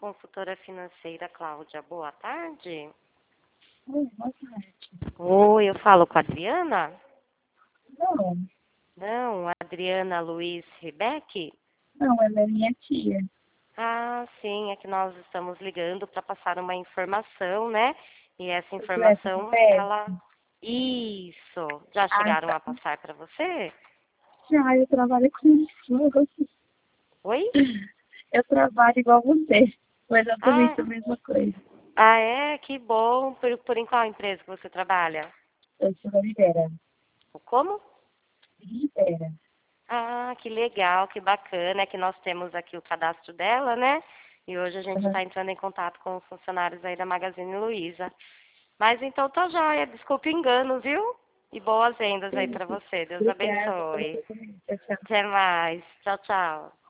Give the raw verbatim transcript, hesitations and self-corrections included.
consultora financeira Cláudia. Boa tarde. Oi, boa tarde. Oi, eu falo com a Adriana? Não, Não, Adriana Luiz Rebeck? não, ela é minha tia. Ah, sim, é que nós estamos ligando para passar uma informação, né? E essa Essa informação, conversa? ela... Isso. Já Ah, chegaram tá. a passar para você? Já, eu trabalho com isso. Oi? Eu trabalho igual você. Foi Ah, exatamente a mesma coisa. ah é? Que bom. Por, por em qual empresa que você trabalha? Eu sou da Libera. Como? Libera. Ah, que legal, que bacana. É que nós temos aqui o cadastro dela, né? E hoje a gente Uhum. está entrando em contato com os funcionários aí da Magazine Luiza. Mas então tá joia. Desculpe o engano, viu? E boas vendas aí para Isso. você. Deus Obrigada pelo abençoe. seu comentário. Tchau, tchau. Até mais. Tchau, tchau.